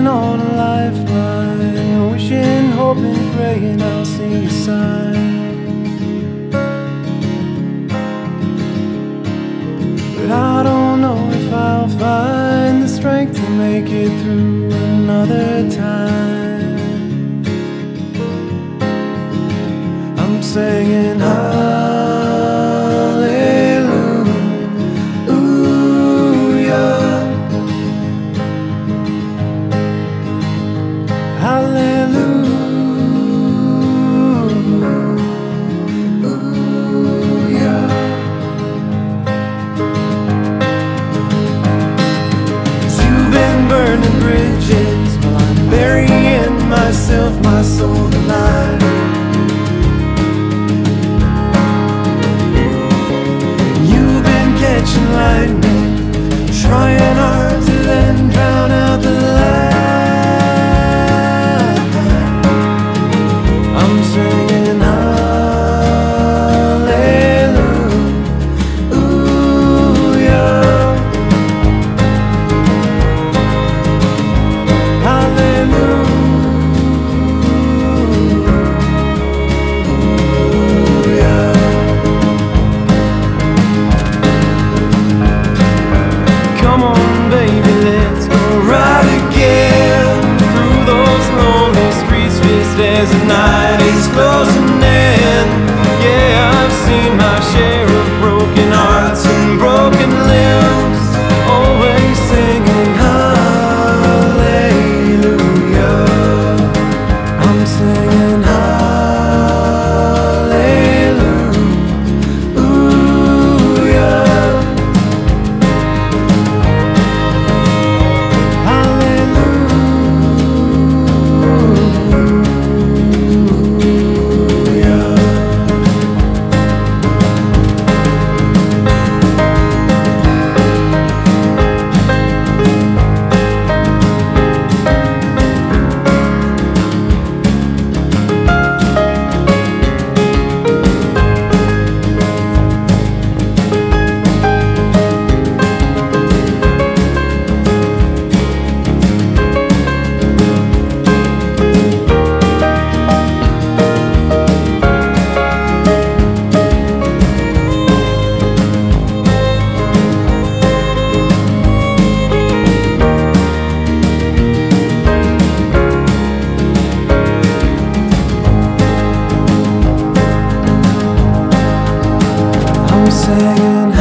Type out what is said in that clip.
on a lifeline, wishing, hoping, praying I'll see a sign. But I don't know if I'll find the strength to make it through another time. I'm saying burning bridges while I'm burying myself, my soul alive. You've been catching lightning, trying hard to then drown out the light. I'm singing as the night is closing in. Yeah, I've seen my share of broken hearts and broken limbs, always singing hallelujah. I'm singing saying